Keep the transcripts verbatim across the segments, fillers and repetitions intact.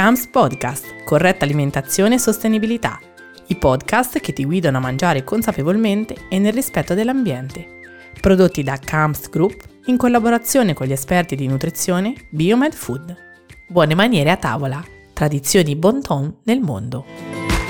C A M S Podcast, corretta alimentazione e sostenibilità. I podcast che ti guidano a mangiare consapevolmente e nel rispetto dell'ambiente. Prodotti da C A M S Group in collaborazione con gli esperti di nutrizione Biomed Food. Buone maniere a tavola, tradizioni bon ton nel mondo.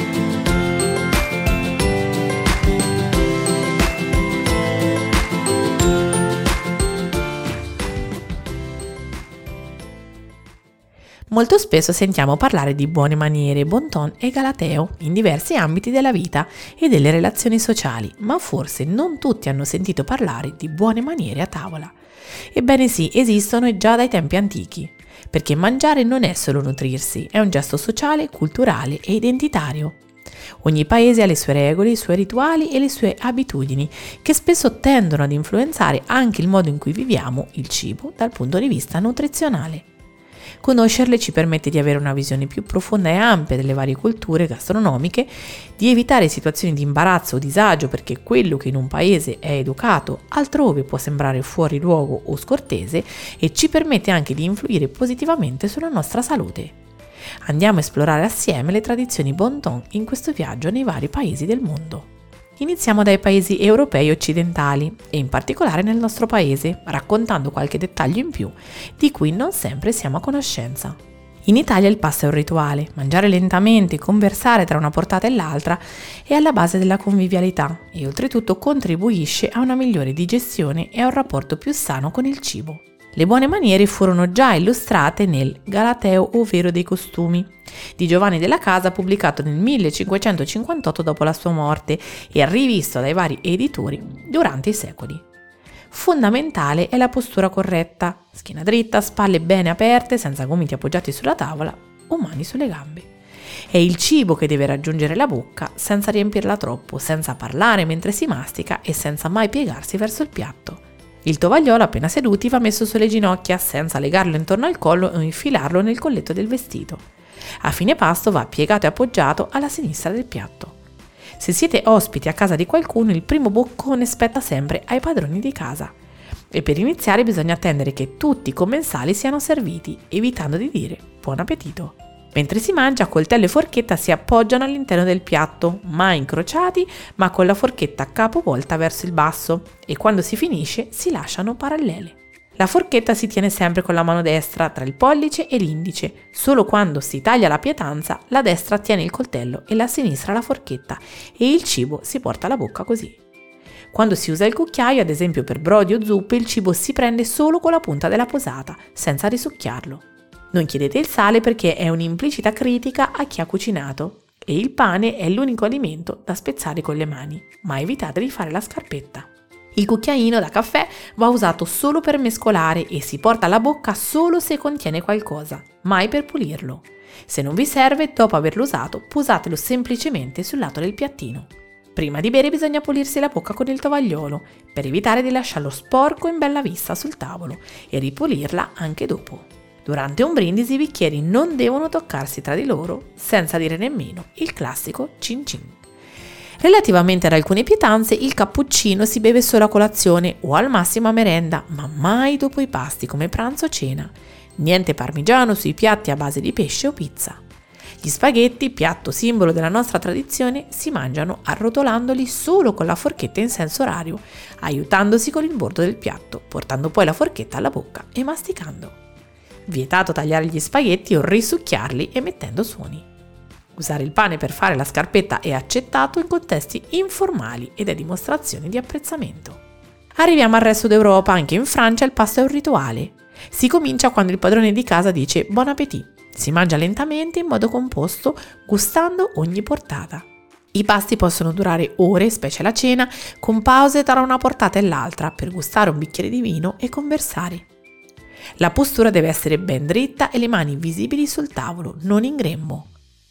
Molto spesso sentiamo parlare di buone maniere, bon ton e galateo in diversi ambiti della vita e delle relazioni sociali, ma forse non tutti hanno sentito parlare di buone maniere a tavola. Ebbene sì, esistono già dai tempi antichi, perché mangiare non è solo nutrirsi, è un gesto sociale, culturale e identitario. Ogni paese ha le sue regole, i suoi rituali e le sue abitudini, che spesso tendono ad influenzare anche il modo in cui viviamo il cibo dal punto di vista nutrizionale. Conoscerle ci permette di avere una visione più profonda e ampia delle varie culture gastronomiche, di evitare situazioni di imbarazzo o disagio perché quello che in un paese è educato altrove può sembrare fuori luogo o scortese, e ci permette anche di influire positivamente sulla nostra salute. Andiamo a esplorare assieme le tradizioni bon ton in questo viaggio nei vari paesi del mondo. Iniziamo dai paesi europei occidentali e in particolare nel nostro paese, raccontando qualche dettaglio in più di cui non sempre siamo a conoscenza. In Italia il pasto è un rituale, mangiare lentamente, conversare tra una portata e l'altra è alla base della convivialità e oltretutto contribuisce a una migliore digestione e a un rapporto più sano con il cibo. Le buone maniere furono già illustrate nel Galateo, ovvero dei costumi, di Giovanni della Casa, pubblicato nel millecinquecentocinquantotto dopo la sua morte e rivisto dai vari editori durante i secoli. Fondamentale è la postura corretta, schiena dritta, spalle bene aperte, senza gomiti appoggiati sulla tavola o mani sulle gambe. È il cibo che deve raggiungere la bocca senza riempirla troppo, senza parlare mentre si mastica e senza mai piegarsi verso il piatto. Il tovagliolo appena seduti va messo sulle ginocchia senza legarlo intorno al collo o infilarlo nel colletto del vestito. A fine pasto va piegato e appoggiato alla sinistra del piatto. Se siete ospiti a casa di qualcuno, il primo boccone spetta sempre ai padroni di casa. E per iniziare bisogna attendere che tutti i commensali siano serviti, evitando di dire buon appetito. Mentre si mangia, coltello e forchetta si appoggiano all'interno del piatto, mai incrociati, ma con la forchetta capovolta verso il basso, e quando si finisce si lasciano parallele. La forchetta si tiene sempre con la mano destra tra il pollice e l'indice. Solo quando si taglia la pietanza, la destra tiene il coltello e la sinistra la forchetta, e il cibo si porta alla bocca così. Quando si usa il cucchiaio, ad esempio per brodi o zuppe, il cibo si prende solo con la punta della posata, senza risucchiarlo. Non chiedete il sale perché è un'implicita critica a chi ha cucinato, e il pane è l'unico alimento da spezzare con le mani, ma evitate di fare la scarpetta. Il cucchiaino da caffè va usato solo per mescolare e si porta alla bocca solo se contiene qualcosa, mai per pulirlo. Se non vi serve, dopo averlo usato, posatelo semplicemente sul lato del piattino. Prima di bere bisogna pulirsi la bocca con il tovagliolo, per evitare di lasciarlo sporco in bella vista sul tavolo, e ripulirla anche dopo. Durante un brindisi i bicchieri non devono toccarsi tra di loro, senza dire nemmeno il classico cin cin. Relativamente ad alcune pietanze, il cappuccino si beve solo a colazione o al massimo a merenda, ma mai dopo i pasti come pranzo o cena. Niente parmigiano sui piatti a base di pesce o pizza. Gli spaghetti, piatto simbolo della nostra tradizione, si mangiano arrotolandoli solo con la forchetta in senso orario, aiutandosi con il bordo del piatto, portando poi la forchetta alla bocca e masticando. Vietato tagliare gli spaghetti o risucchiarli emettendo suoni. Usare il pane per fare la scarpetta è accettato in contesti informali ed è dimostrazione di apprezzamento. Arriviamo al resto d'Europa. Anche in Francia il pasto è un rituale. Si comincia quando il padrone di casa dice buon appetito. Si mangia lentamente in modo composto, gustando ogni portata. I pasti possono durare ore, specie la cena, con pause tra una portata e l'altra per gustare un bicchiere di vino e conversare. La postura deve essere ben dritta e le mani visibili sul tavolo, non in grembo.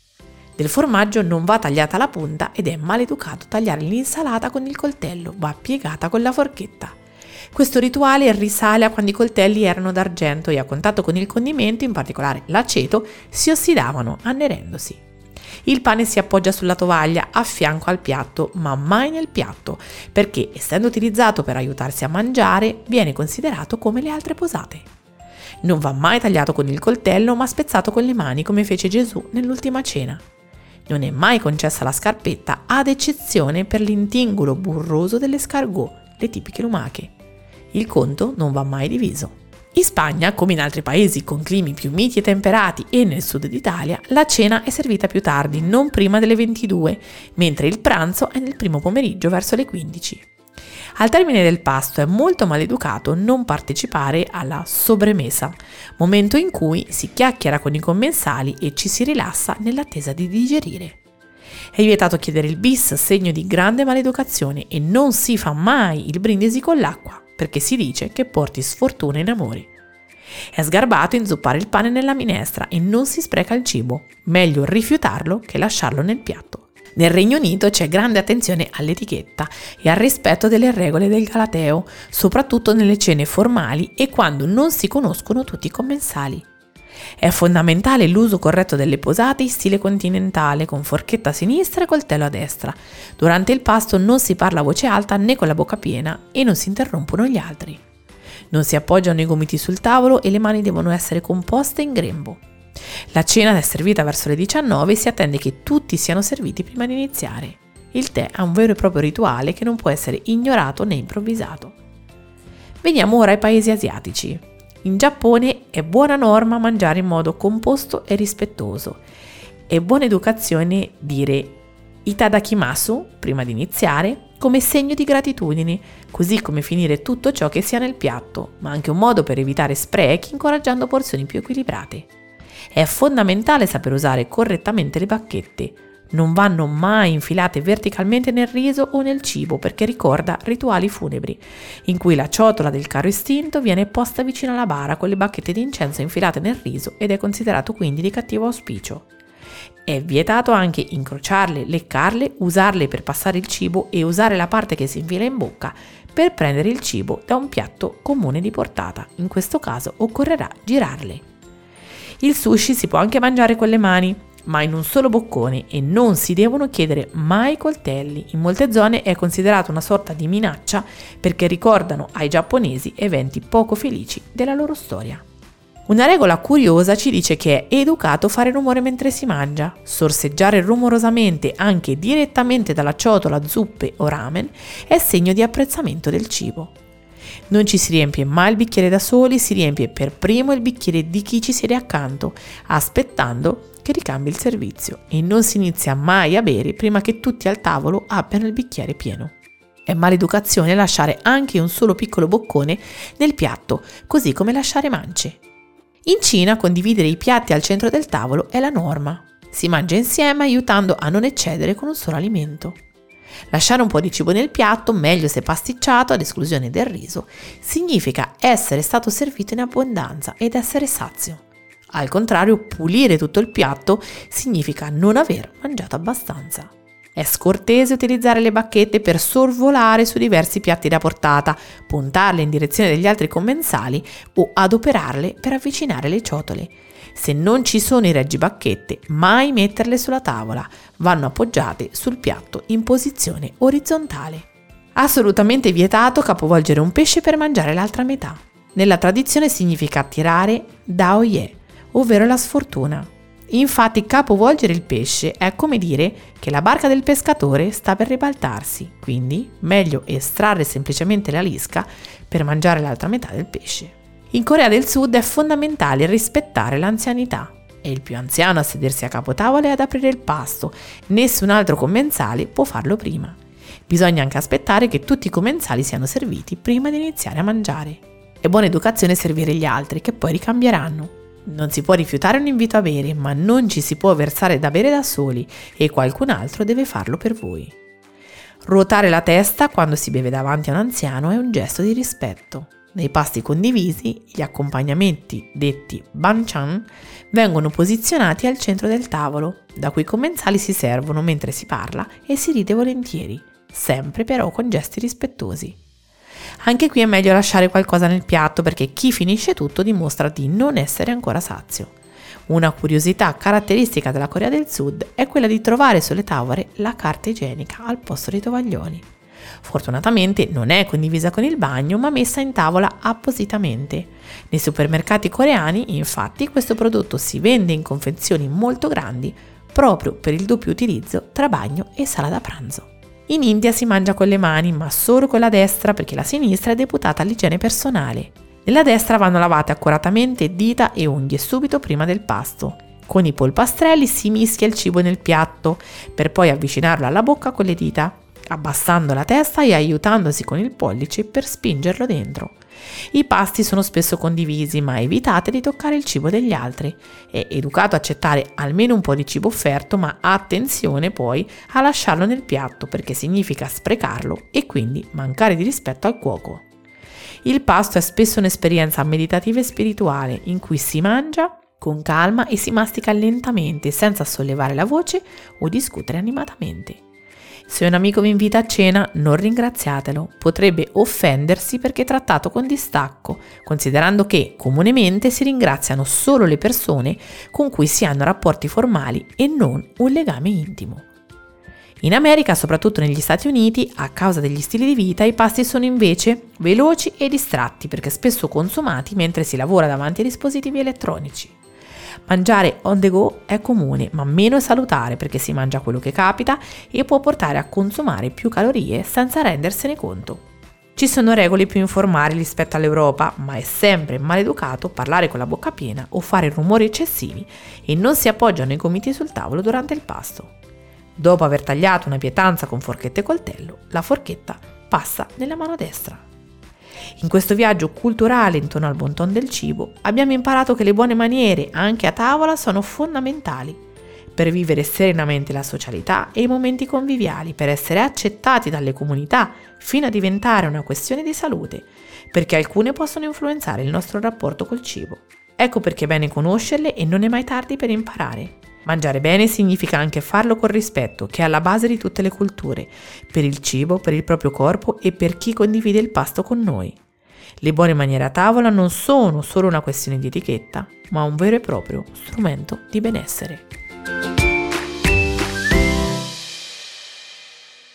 Del formaggio non va tagliata la punta ed è maleducato tagliare l'insalata con il coltello, va piegata con la forchetta. Questo rituale risale a quando i coltelli erano d'argento e a contatto con il condimento, in particolare l'aceto, si ossidavano, annerendosi. Il pane si appoggia sulla tovaglia a fianco al piatto, ma mai nel piatto, perché essendo utilizzato per aiutarsi a mangiare, viene considerato come le altre posate. Non va mai tagliato con il coltello, ma spezzato con le mani come fece Gesù nell'ultima cena. Non è mai concessa la scarpetta, ad eccezione per l'intingulo burroso dell'escargot, le tipiche lumache. Il conto non va mai diviso. In Spagna, come in altri paesi con climi più miti e temperati e nel sud d'Italia, la cena è servita più tardi, non prima delle ventidue, mentre il pranzo è nel primo pomeriggio verso le quindici. Al termine del pasto è molto maleducato non partecipare alla sobremesa, momento in cui si chiacchiera con i commensali e ci si rilassa nell'attesa di digerire. È vietato chiedere il bis, segno di grande maleducazione, e non si fa mai il brindisi con l'acqua, perché si dice che porti sfortuna in amore. È sgarbato inzuppare il pane nella minestra e non si spreca il cibo, meglio rifiutarlo che lasciarlo nel piatto. Nel Regno Unito c'è grande attenzione all'etichetta e al rispetto delle regole del Galateo, soprattutto nelle cene formali e quando non si conoscono tutti i commensali. È fondamentale l'uso corretto delle posate in stile continentale, con forchetta a sinistra e coltello a destra. Durante il pasto non si parla a voce alta né con la bocca piena e non si interrompono gli altri. Non si appoggiano i gomiti sul tavolo e le mani devono essere composte in grembo. La cena è servita verso le diciannove e si attende che tutti siano serviti prima di iniziare. Il tè è un vero e proprio rituale che non può essere ignorato né improvvisato. Veniamo ora ai paesi asiatici. In Giappone è buona norma mangiare in modo composto e rispettoso. È buona educazione dire itadakimasu prima di iniziare come segno di gratitudine, così come finire tutto ciò che sia nel piatto, ma anche un modo per evitare sprechi incoraggiando porzioni più equilibrate. È fondamentale saper usare correttamente le bacchette. Non vanno mai infilate verticalmente nel riso o nel cibo perché ricorda rituali funebri, in cui la ciotola del caro istinto viene posta vicino alla bara con le bacchette di incenso infilate nel riso ed è considerato quindi di cattivo auspicio. È vietato anche incrociarle, leccarle, usarle per passare il cibo e usare la parte che si infila in bocca per prendere il cibo da un piatto comune di portata. In questo caso occorrerà girarle. Il sushi si può anche mangiare con le mani, ma in un solo boccone e non si devono chiedere mai coltelli. In molte zone è considerato una sorta di minaccia perché ricordano ai giapponesi eventi poco felici della loro storia. Una regola curiosa ci dice che è educato fare rumore mentre si mangia. Sorseggiare rumorosamente anche direttamente dalla ciotola zuppe o ramen è segno di apprezzamento del cibo. Non ci si riempie mai il bicchiere da soli, si riempie per primo il bicchiere di chi ci siede accanto, aspettando che ricambi il servizio, e non si inizia mai a bere prima che tutti al tavolo abbiano il bicchiere pieno. È maleducazione lasciare anche un solo piccolo boccone nel piatto, così come lasciare mance. In Cina condividere i piatti al centro del tavolo è la norma. Si mangia insieme aiutando a non eccedere con un solo alimento. Lasciare un po' di cibo nel piatto, meglio se pasticciato ad esclusione del riso, significa essere stato servito in abbondanza ed essere sazio. Al contrario, pulire tutto il piatto significa non aver mangiato abbastanza. È scortese utilizzare le bacchette per sorvolare su diversi piatti da portata, puntarle in direzione degli altri commensali o adoperarle per avvicinare le ciotole. Se non ci sono i reggibacchette, mai metterle sulla tavola, vanno appoggiate sul piatto in posizione orizzontale. Assolutamente vietato capovolgere un pesce per mangiare l'altra metà. Nella tradizione significa attirare daoye, ovvero la sfortuna. Infatti capovolgere il pesce è come dire che la barca del pescatore sta per ribaltarsi, quindi meglio estrarre semplicemente la lisca per mangiare l'altra metà del pesce. In Corea del Sud è fondamentale rispettare l'anzianità. È il più anziano a sedersi a capotavola e ad aprire il pasto. Nessun altro commensale può farlo prima. Bisogna anche aspettare che tutti i commensali siano serviti prima di iniziare a mangiare. È buona educazione servire gli altri, che poi ricambieranno. Non si può rifiutare un invito a bere, ma non ci si può versare da bere da soli e qualcun altro deve farlo per voi. Ruotare la testa quando si beve davanti a un anziano è un gesto di rispetto. Nei pasti condivisi, gli accompagnamenti, detti banchan, vengono posizionati al centro del tavolo, da cui i commensali si servono mentre si parla e si ride volentieri, sempre però con gesti rispettosi. Anche qui è meglio lasciare qualcosa nel piatto perché chi finisce tutto dimostra di non essere ancora sazio. Una curiosità caratteristica della Corea del Sud è quella di trovare sulle tavole la carta igienica al posto dei tovaglioli. Fortunatamente non è condivisa con il bagno, ma messa in tavola appositamente. Nei supermercati coreani, infatti, questo prodotto si vende in confezioni molto grandi, proprio per il doppio utilizzo tra bagno e sala da pranzo. In India si mangia con le mani, ma solo con la destra perché la sinistra è deputata all'igiene personale. Nella destra vanno lavate accuratamente dita e unghie subito prima del pasto. Con i polpastrelli si mischia il cibo nel piatto, per poi avvicinarlo alla bocca con le dita, abbassando la testa e aiutandosi con il pollice per spingerlo dentro. I pasti sono spesso condivisi, ma evitate di toccare il cibo degli altri. È educato a accettare almeno un po' di cibo offerto, ma attenzione poi a lasciarlo nel piatto perché significa sprecarlo e quindi mancare di rispetto al cuoco. Il pasto è spesso un'esperienza meditativa e spirituale in cui si mangia con calma e si mastica lentamente senza sollevare la voce o discutere animatamente. Se un amico vi invita a cena, non ringraziatelo, potrebbe offendersi perché è trattato con distacco, considerando che comunemente si ringraziano solo le persone con cui si hanno rapporti formali e non un legame intimo. In America, soprattutto negli Stati Uniti, a causa degli stili di vita, i pasti sono invece veloci e distratti perché spesso consumati mentre si lavora davanti ai dispositivi elettronici. Mangiare on the go è comune, ma meno salutare perché si mangia quello che capita e può portare a consumare più calorie senza rendersene conto. Ci sono regole più informali rispetto all'Europa, ma è sempre maleducato parlare con la bocca piena o fare rumori eccessivi e non si appoggiano i gomiti sul tavolo durante il pasto. Dopo aver tagliato una pietanza con forchetta e coltello, la forchetta passa nella mano destra. In questo viaggio culturale intorno al bon ton del cibo abbiamo imparato che le buone maniere anche a tavola sono fondamentali per vivere serenamente la socialità e i momenti conviviali, per essere accettati dalle comunità fino a diventare una questione di salute, perché alcune possono influenzare il nostro rapporto col cibo. Ecco perché è bene conoscerle e non è mai tardi per imparare. Mangiare bene significa anche farlo con rispetto, che è alla base di tutte le culture, per il cibo, per il proprio corpo e per chi condivide il pasto con noi. Le buone maniere a tavola non sono solo una questione di etichetta, ma un vero e proprio strumento di benessere.